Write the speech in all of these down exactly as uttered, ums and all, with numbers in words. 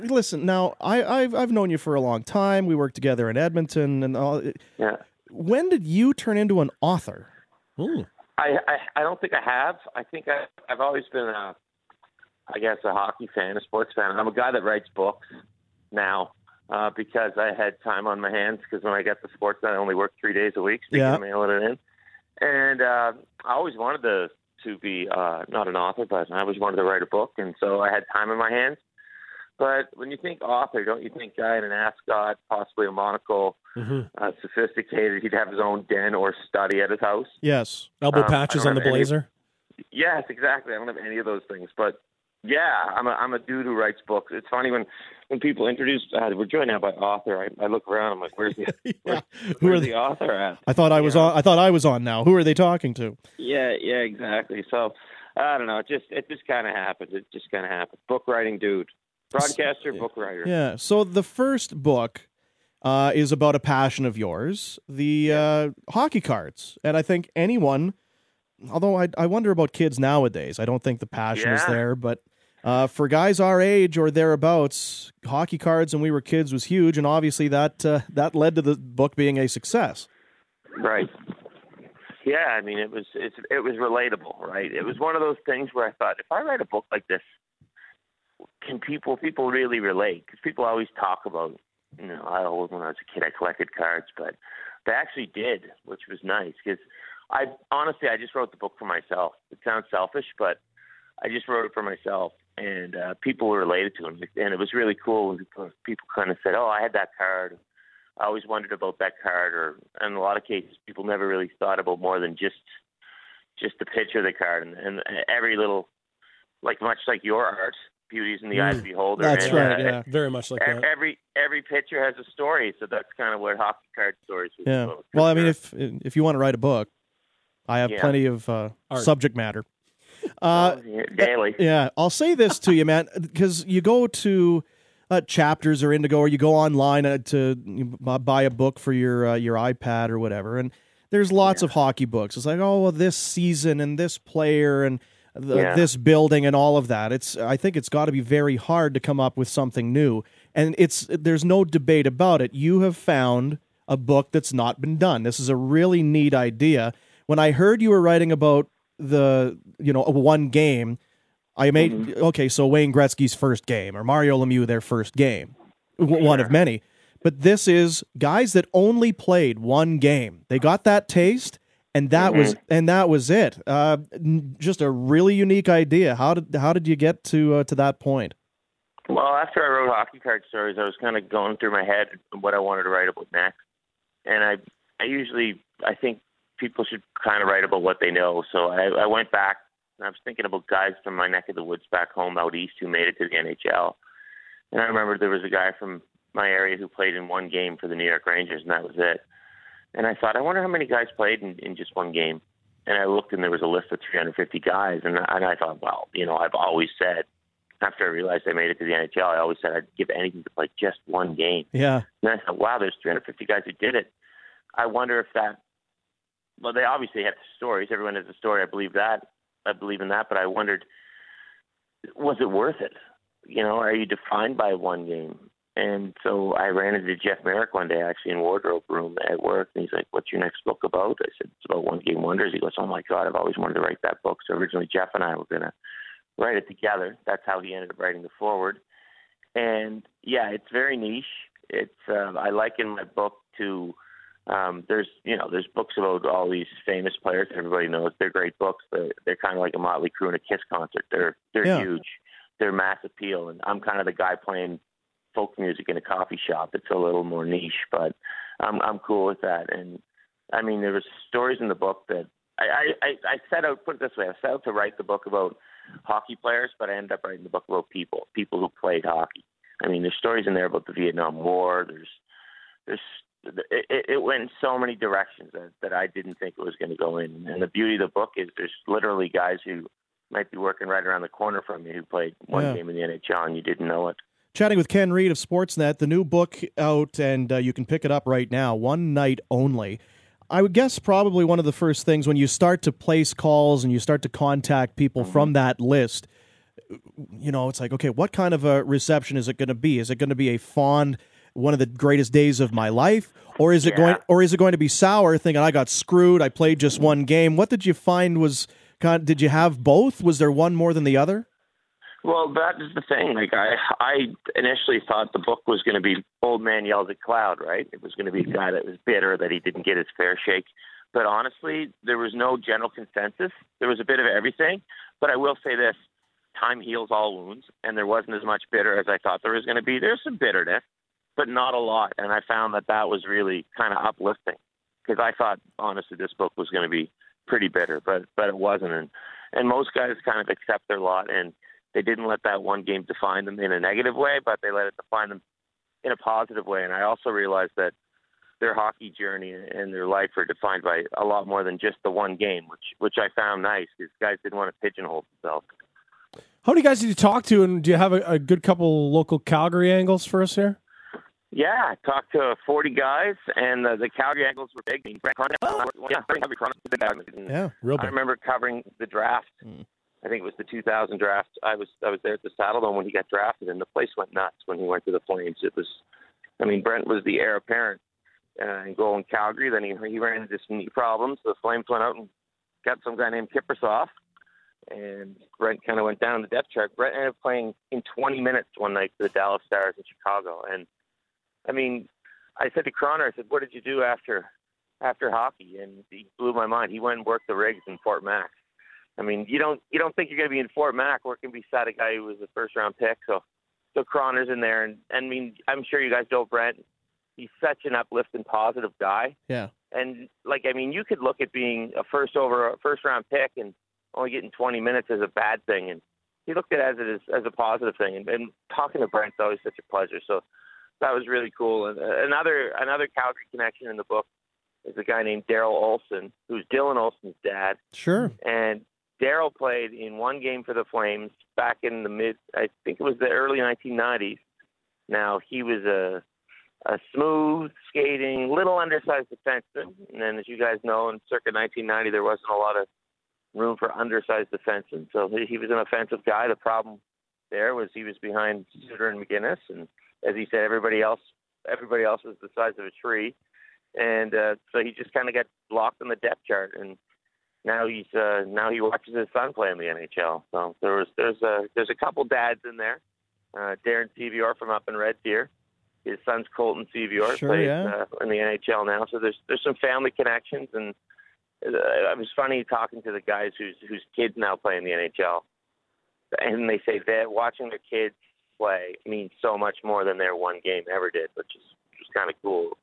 listen, now I, I've I've known you for a long time. We worked together in Edmonton, and all. Yeah. When did you turn into an author? Ooh. I, I I don't think I have. I think I I've always been a, I guess, a hockey fan, a sports fan. I'm a guy that writes books now uh, because I had time on my hands. Because when I got the sports, I only worked three days a week, so Yeah. you can mail it in. And uh, I always wanted to to be uh, not an author, but I always wanted to write a book, and so I had time in my hands. But when you think author, don't you think guy in an ascot, possibly a monocle, Mm-hmm. uh, sophisticated? He'd have his own den or study at his house. Yes. Elbow Um, patches I on don't the have any- blazer. Yes, exactly. I don't have any of those things, but yeah, I'm a I'm a dude who writes books. It's funny when when people introduce uh, we're joined now by author. I, I look around. I'm like, where's the Yeah. where's, Who where's are the they? author at? I thought I was Yeah. on. I thought I was on now. Who are they talking to? Yeah, yeah, exactly. So I don't know. It just it just kind of happened. It just kind of happened. Book writing dude, broadcaster, book writer. Yeah. So the first book uh, is about a passion of yours, the uh, hockey cards, and I think anyone. Although I I wonder about kids nowadays. I don't think the passion is Yeah. there, but. Uh, for guys our age or thereabouts, hockey cards when we were kids was huge, and obviously that uh, that led to the book being a success. Right. Yeah, I mean, it was it's, it was relatable, right? It was one of those things where I thought, if I write a book like this, can people people really relate? Because people always talk about, you know, I always when I was a kid I collected cards, but they actually did, which was nice. Because I honestly I just wrote the book for myself. It sounds selfish, but I just wrote it for myself, and uh, people were related to it, and it was really cool when people, people kind of said, "Oh, I had that card. I always wondered about that card," or in a lot of cases, people never really thought about more than just just the picture of the card, and, and every little, like much like your art, beauty's in the eye of the beholder. That's and, right. uh, Yeah. Very much like e- that. Every every picture has a story, so that's kind of what hockey card stories was Yeah. about. Well, I for mean, sure. if if you want to write a book, I have Yeah. plenty of uh, Art. subject matter. Uh, Oh, yeah, daily. yeah, I'll say this to you, man, because you go to uh, Chapters or Indigo, or you go online uh, to you bu- buy a book for your uh, your iPad or whatever, and there's lots of hockey books. It's like, oh, well, this season and this player and the, Yeah. this building and all of that. It's I think it's got to be very hard to come up with something new, and it's there's no debate about it. You have found a book that's not been done. This is a really neat idea. When I heard you were writing about the you know one game, I made Mm-hmm. okay. So Wayne Gretzky's first game or Mario Lemieux their first game, w- one of many. But this is guys that only played one game. They got that taste, and that was Mm-hmm. and that was it. Uh, n- just a really unique idea. How did how did you get to uh, to that point? Well, after I wrote hockey card stories, I was kind of going through my head what I wanted to write about next, and I I usually I think people should kind of write about what they know. So I, I went back and I was thinking about guys from my neck of the woods back home out east who made it to the N H L. And I remember there was a guy from my area who played in one game for the New York Rangers, and that was it. And I thought, I wonder how many guys played in, in just one game. And I looked, and there was a list of three hundred fifty guys. And, and I thought, well, you know, I've always said, after I realized I made it to the N H L, I always said I'd give anything to play just one game. Yeah, And I thought, wow, there's three hundred fifty guys who did it. I wonder if that, well, they obviously have stories. Everyone has a story. I believe that. I believe in that. But I wondered, was it worth it? You know, are you defined by one game? And so I ran into Jeff Merrick one day, actually, in wardrobe room at work. And he's like, what's your next book about? I said, it's about One Game Wonders. He goes, oh, my God, I've always wanted to write that book. So originally Jeff and I were going to write it together. That's how he ended up writing the foreword. And, yeah, it's very niche. It's uh, I liken my book to um, there's, you know, there's books about all these famous players that everybody knows. They're great books. They're, they're kind of like a Motley Crue and a Kiss concert. They're they're Yeah. huge. They're mass appeal. And I'm kind of the guy playing folk music in a coffee shop. It's a little more niche, but I'm I'm cool with that. And I mean, there was stories in the book that I I, I set out. Put it this way: I set out to write the book about hockey players, but I ended up writing the book about people, people who played hockey. I mean, there's stories in there about the Vietnam War. There's there's it, it went in so many directions that, that I didn't think it was going to go in. And the beauty of the book is there's literally guys who might be working right around the corner from you who played one Yeah. game in the N H L and you didn't know it. Chatting with Ken Reed of Sportsnet, the new book out, and uh, you can pick it up right now, One Night Only. I would guess probably one of the first things when you start to place calls and you start to contact people Mm-hmm. from that list, you know, it's like, okay, what kind of a reception is it going to be? Is it going to be a fond, one of the greatest days of my life, or is it Yeah. going, or is it going to be sour, thinking I got screwed, I played just one game? What did you find was kind? Did you have both? Was there one more than the other? Well, that is the thing. Like I, I initially thought the book was going to be Old Man Yells at Cloud, right? It was going to be a guy that was bitter that he didn't get his fair shake. But honestly, there was no general consensus. There was a bit of everything. But I will say this, time heals all wounds, and there wasn't as much bitter as I thought there was going to be. There's some bitterness, but not a lot. And I found that that was really kind of uplifting, because I thought, honestly, this book was going to be pretty bitter, but but it wasn't. And, and most guys kind of accept their lot, and they didn't let that one game define them in a negative way, but they let it define them in a positive way. And I also realized that their hockey journey and their life are defined by a lot more than just the one game, which which I found nice, because guys didn't want to pigeonhole themselves. How many guys did you talk to, and do you have a, a good couple local Calgary angles for us here? Yeah, I talked to forty guys, and uh, the Calgary angles were big. I mean, Brent Conrad, oh, yeah, Brent Conrad was a big guy. Yeah, real big. I remember covering the draft. Mm. I think it was the two thousand draft. I was I was there at the Saddledome when he got drafted, and the place went nuts when he went to the Flames. It was, I mean, Brent was the heir apparent uh, in going Calgary. Then he he ran into some knee problems. The Flames went out and got some guy named Kiprusoff, and Brent kind of went down the depth chart. Brent ended up playing in twenty minutes one night for the Dallas Stars in Chicago. And I mean, I said to Croner, I said, "What did you do after after hockey?" And he blew my mind. He went and worked the rigs in Fort Mac. I mean, you don't you don't think you're going to be in Fort Mac working beside a guy who was a first round pick. So, so Croner's in there, and, and I mean, I'm sure you guys know Brent. He's such an uplifting, positive guy. Yeah. And like, I mean, you could look at being a first over a first round pick and only getting twenty minutes as a bad thing, and he looked at it as it is as a positive thing. And, and talking to Brent's always such a pleasure. So that was really cool. And uh, another another Calgary connection in the book is a guy named Daryl Olson, who's Dylan Olson's dad. Sure. And Daryl played in one game for the Flames back in the mid, I think it was the early nineteen nineties. Now, he was a a smooth skating, little undersized defenseman. And then, as you guys know, in circa nineteen ninety, there wasn't a lot of room for undersized defensemen. So he was an offensive guy. The problem there was he was behind Suter and McGinnis. And as he said, everybody else, everybody else was the size of a tree. And uh, so he just kind of got blocked on the depth chart. And Now he's uh, now he watches his son play in the N H L. So there was there's a there's a couple dads in there. Uh, Darren Sevior from up in Red Deer, his son's Colton Sevior sure, plays yeah. uh, in the N H L now. So there's there's some family connections, and uh, it was funny talking to the guys whose whose kids now play in the N H L, and they say that watching their kids play means so much more than their one game ever did, which is which is kind of cool.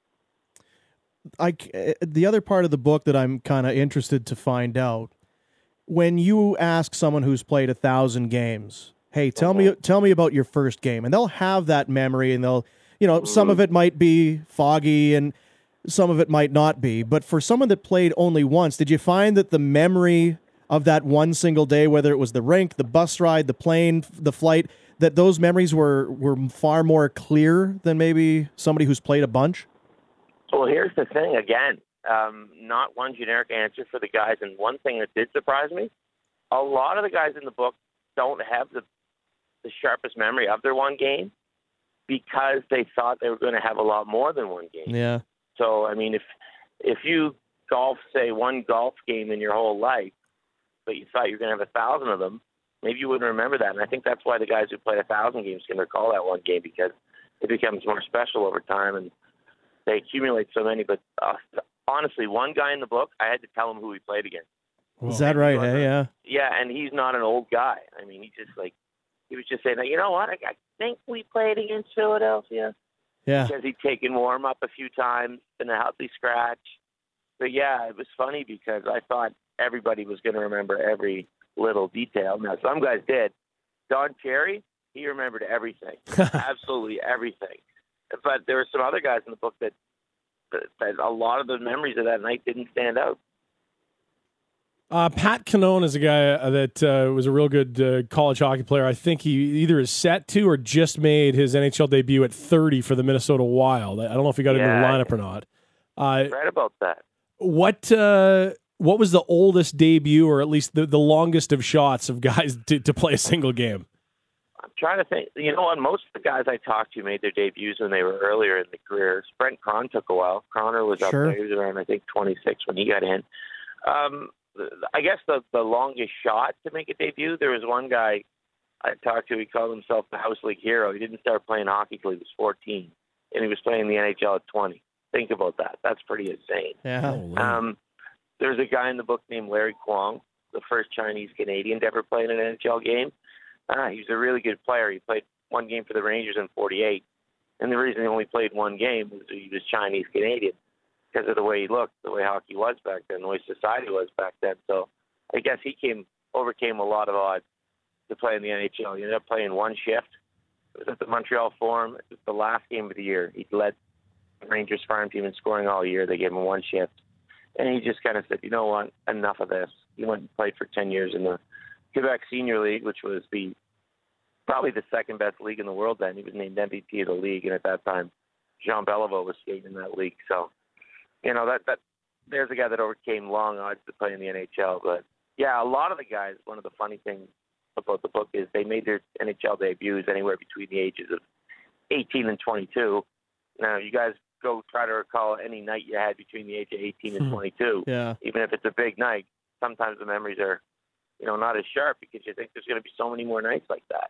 I, the other part of the book that I'm kind of interested to find out, when you ask someone who's played a thousand games, hey, tell mm-hmm. me tell me about your first game, and they'll have that memory, and they'll, you know, mm-hmm. some of it might be foggy and some of it might not be, but for someone that played only once, did you find that the memory of that one single day, whether it was the rink, the bus ride, the plane, the flight, that those memories were, were far more clear than maybe somebody who's played a bunch? Well, here's the thing, again, um, not one generic answer for the guys. And one thing that did surprise me, a lot of the guys in the book don't have the, the sharpest memory of their one game because they thought they were going to have a lot more than one game. Yeah. So, I mean, if if you golf, say, one golf game in your whole life, but you thought you were going to have a thousand of them, maybe you wouldn't remember that. And I think that's why the guys who played a thousand games can recall that one game, because it becomes more special over time and they accumulate so many. But uh, honestly, one guy in the book, I had to tell him who he played against. Is that right? Hey, yeah. Yeah, and he's not an old guy. I mean, he just like he was just saying, you know what? I, I think we played against Philadelphia. Yeah. Because he'd taken warm up a few times, been a healthy scratch. But yeah, it was funny because I thought everybody was going to remember every little detail. Now, some guys did. Don Cherry, he remembered everything, absolutely everything. But there were some other guys in the book that, that, that a lot of the memories of that night didn't stand out. Uh, Pat Cannone is a guy that uh, was a real good uh, college hockey player. I think he either is set to or just made his N H L debut at thirty for the Minnesota Wild. I don't know if he got yeah, into the lineup or not. Uh, right about that. What uh, What was the oldest debut, or at least the, the longest of shots of guys to, to play a single game? I'm trying to think. You know what? Most of the guys I talked to made their debuts when they were earlier in the careers. Brent Cron took a while. Croner was up Sure. there. He was around, I think, twenty-six when he got in. Um, I guess the, the longest shot to make a debut, there was one guy I talked to. He called himself the House League hero. He didn't start playing hockey till he was fourteen, and he was playing in the N H L at twenty. Think about that. That's pretty insane. Yeah. Um, there's a guy in the book named Larry Kwong, the first Chinese Canadian to ever play in an N H L game. Uh, he was a really good player. He played one game for the Rangers in forty-eight, and the reason he only played one game was he was Chinese Canadian because of the way he looked, the way hockey was back then, the way society was back then. So I guess he came overcame a lot of odds to play in the N H L. He ended up playing one shift. It was at the Montreal Forum. It was the last game of the year. He led the Rangers farm team in scoring all year. They gave him one shift. And he just kind of said, you know what, enough of this. He went and played for ten years in the Quebec Senior League, which was the probably the second best league in the world then. He was named M V P of the league, and at that time, Jean Beliveau was skating in that league. So, you know, that that there's a guy that overcame long odds to play in the N H L. But, yeah, a lot of the guys, one of the funny things about the book is they made their N H L debuts anywhere between the ages of eighteen and twenty-two. Now, you guys go try to recall any night you had between the age of eighteen and twenty-two. Yeah. Even if it's a big night, sometimes the memories are, you know, not as sharp because you think there's going to be so many more nights like that.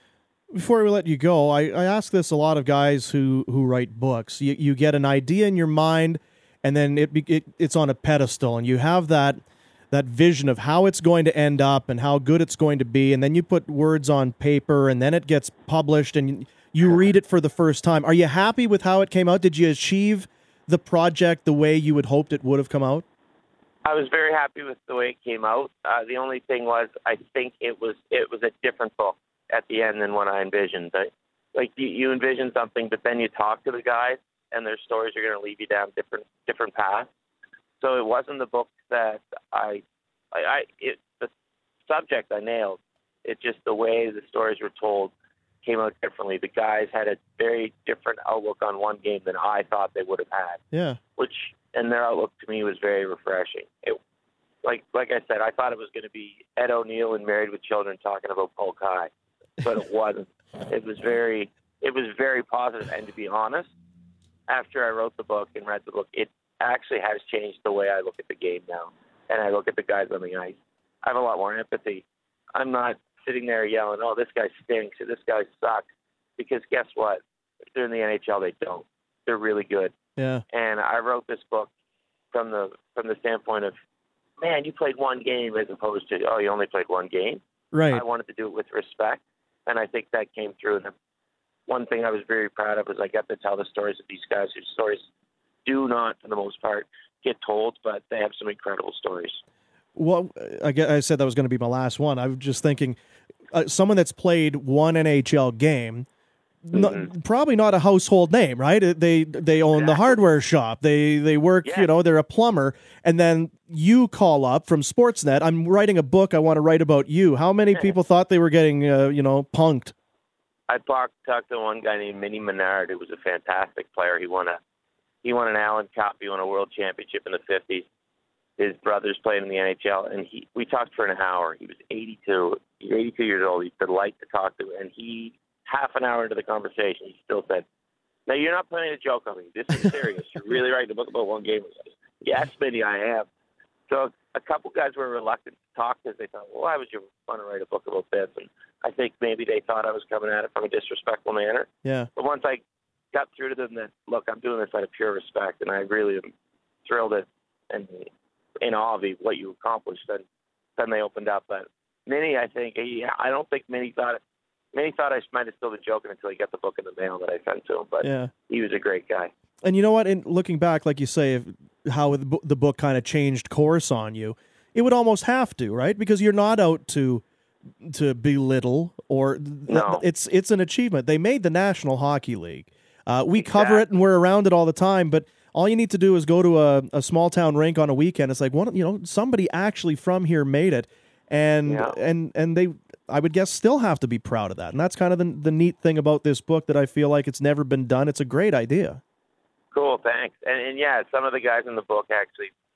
Before we let you go, I, I ask this a lot of guys who, who write books. You, you get an idea in your mind, and then it, it it's on a pedestal, and you have that that vision of how it's going to end up and how good it's going to be, and then you put words on paper, and then it gets published, and you read it for the first time. Are you happy with how it came out? Did you achieve the project the way you had hoped it would have come out? I was very happy with the way it came out. Uh, the only thing was, I think it was it was a different book at the end than what I envisioned. I, like you, you envision something, but then you talk to the guys, and their stories are going to lead you down different different paths. So it wasn't the book that I, I, I it, the subject I nailed. It just the way the stories were told came out differently. The guys had a very different outlook on one game than I thought they would have had. Yeah. Which, and their outlook to me was very refreshing. It, like like I said, I thought it was going to be Ed O'Neill and Married with Children talking about Polk High, but it wasn't. It was very, it was very positive. And to be honest, after I wrote the book and read the book, it actually has changed the way I look at the game now, and I look at the guys on the ice. I have a lot more empathy. I'm not sitting there yelling, "Oh, this guy stinks," or "This guy sucks," because guess what? If they're in the N H L, they don't. They're really good. Yeah. And I wrote this book from the from the standpoint of, man, you played one game as opposed to, oh, you only played one game. Right. I wanted to do it with respect, and I think that came through. And one thing I was very proud of was I got to tell the stories of these guys whose stories do not, for the most part, get told, but they have some incredible stories. Well, I, guess I said that was going to be my last one. I was just thinking, uh, someone that's played one N H L game, Mm-hmm. no, probably not a household name, right? They they own the hardware shop. They they work, Yeah. you know, they're a plumber. And then you call up from Sportsnet. I'm writing a book. I want to write about you. How many people thought they were getting, uh, you know, punked? I talked talked to one guy named Minnie Menard, who was a fantastic player. He won a he won an Allen Cup. He won a World Championship in the fifties. His brothers played in the N H L, and he we talked for an hour. He was eighty-two. He's eighty-two years old. He's a delight to talk to, and he half an hour into the conversation, he still said, "Now you're not playing a joke on me. This is serious. You're really writing a book about one game." Yes, Minnie, I am. So a couple guys were reluctant to talk because they thought, well, why would you want to write a book about this? And I think maybe they thought I was coming at it from a disrespectful manner. Yeah. But once I got through to them that, look, I'm doing this out of pure respect, and I really am thrilled at and in awe of what you accomplished, then then they opened up. But Minnie, I think, he, I don't think Minnie thought it. Minnie thought I might have still been joking until he got the book in the mail that I sent to him. But Yeah. he was a great guy. And you know what? In looking back, like you say, if, how the bo- the book kind of changed course on you, it would almost have to, right? Because you're not out to to belittle or th- No. it's it's an achievement. They made the National Hockey League. Uh, we cover it Exactly. and we're around it all the time, but all you need to do is go to a, a small town rink on a weekend. It's like, one, you know, somebody actually from here made it, and Yeah. and and they, I would guess, still have to be proud of that. And that's kind of the the neat thing about this book that I feel like it's never been done. It's a great idea. Cool, thanks. And, and yeah, some of the guys in the book actually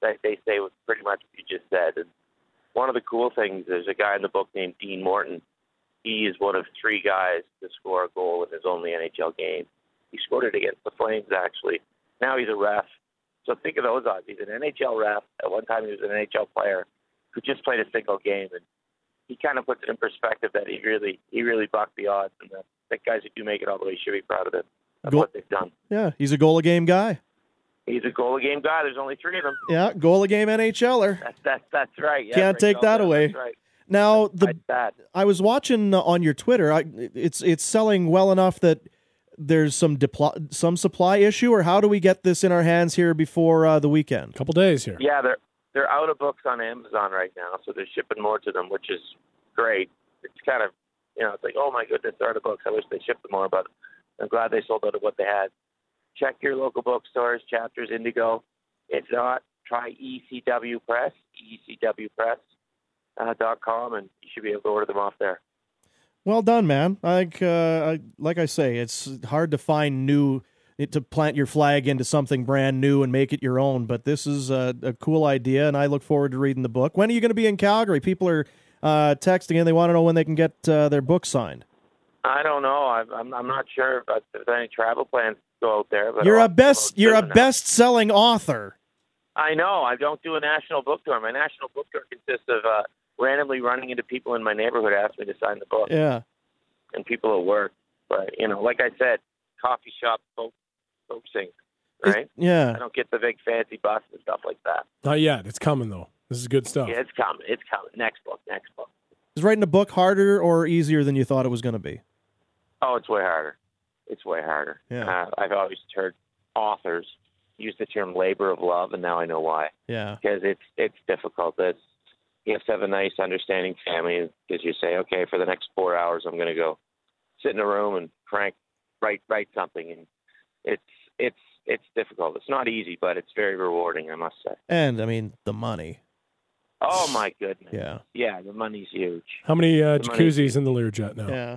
they, they say was pretty much what you just said. And one of the cool things, there's a guy in the book named Dean Morton. He is one of three guys to score a goal in his only N H L game. He scored it against the Flames, actually. Now he's a ref. So think of those odds. He's an N H L ref. At one time, he was an N H L player who just played a single game. And he kind of puts it in perspective that he really he really bucked the odds. And that, that guys who do make it all the way should be proud of it. That's Goal- what they've done. Yeah, he's a goal-a-game guy. He's a goal-a-game guy. There's only three of them. Yeah, goal-a-game NHLer. That's, that's, that's right. Yeah, Can't take that away. That's right. Now, the That's I was watching on your Twitter. I, it's it's selling well enough that there's some dipl- some supply issue, or how do we get this in our hands here before uh, the weekend? Couple days here. Yeah, they're they're out of books on Amazon right now, so they're shipping more to them, which is great. It's kind of, you know, it's like, oh my goodness, they're out of books. I wish they shipped them more, but I'm glad they sold out of what they had. Check your local bookstores, Chapters, Indigo. If not, try E C W Press, E C W Press. Uh, dot com, and you should be able to order them off there. Well done, man. Like uh, I, like I say, it's hard to find new to plant your flag into something brand new and make it your own. But this is a, a cool idea, and I look forward to reading the book. When are you going to be in Calgary? People are uh, texting and they want to know when they can get uh, their book signed. I don't know. I'm I'm, I'm not sure if there's any travel plans to go out there. But you're I'll, a best you're a best selling author. I know. I don't do a national book tour. My national book tour consists of uh, randomly running into people in my neighborhood ask me to sign the book. Yeah. And people at work. But, you know, like I said, coffee shop folk, folksing, right? It, yeah. I don't get the big fancy bus and stuff like that. Not yet. It's coming, though. This is good stuff. Yeah, it's coming. It's coming. Next book. Next book. Is writing a book harder or easier than you thought it was going to be? Oh, it's way harder. It's way harder. Yeah. Uh, I've always heard authors use the term labor of love, and now I know why. Yeah. Because it's, it's difficult. It's, you have to have a nice, understanding family because you say, okay, for the next four hours, I'm going to go sit in a room and crank, write, write something, and it's it's it's difficult. It's not easy, but it's very rewarding, I must say. And I mean the money. Oh my goodness. Yeah. Yeah, the money's huge. How many uh, The jacuzzis money's in the Learjet now? Yeah.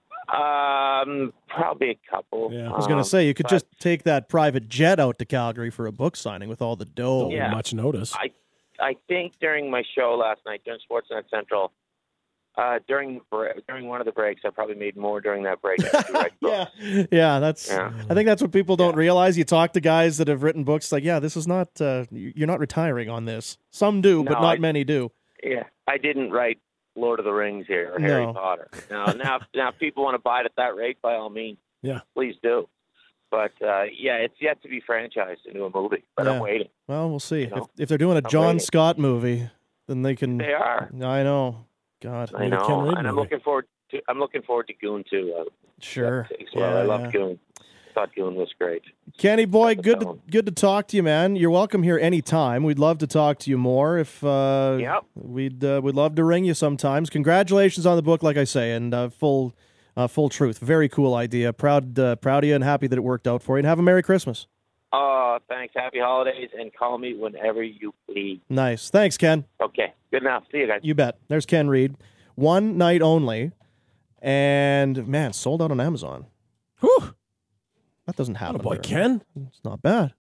Um, probably a couple. Yeah. I was going to say you could but just take that private jet out to Calgary for a book signing with all the dough. Don't Yeah. much notice. I I think during my show last night during Sportsnet Central, uh, during during one of the breaks, I probably made more during that break. Than to write books. Yeah, yeah, that's. Yeah. I think that's what people don't Yeah. realize. You talk to guys that have written books, like, yeah, this is not. Uh, you're not retiring on this. Some do, but No, not I- many do. Yeah, I didn't write Lord of the Rings here or No. Harry Potter. Now, now, now, if people want to buy it at that rate, by all means, Yeah. please do. But uh, yeah, it's yet to be franchised into a movie. But Yeah. I'm waiting. Well, we'll see. You know, if, if they're doing a I'm John waiting. Scott movie, then they can. They are. I know. God. I Need a Ken know, Reed and I'm movie. looking forward to. I'm looking forward to Goon too. Uh, Sure. as well. Yeah, I love yeah. Goon. I thought Goon was great. Kenny boy, That's good the to, film. good to talk to you, man. You're welcome here anytime. We'd love to talk to you more. If uh, Yep. we'd uh, we'd love to ring you sometimes. Congratulations on the book, like I say, and uh, full uh, full truth. Very cool idea. Proud uh, proud of you, and happy that it worked out for you. And have a Merry Christmas. Oh, thanks. Happy holidays, and call me whenever you please. Nice. Thanks, Ken. Okay. Good enough. See you guys. You bet. There's Ken Reed. One night only, and man, sold out on Amazon. Whew. That doesn't happen. Oh, boy, very Ken. It's not bad.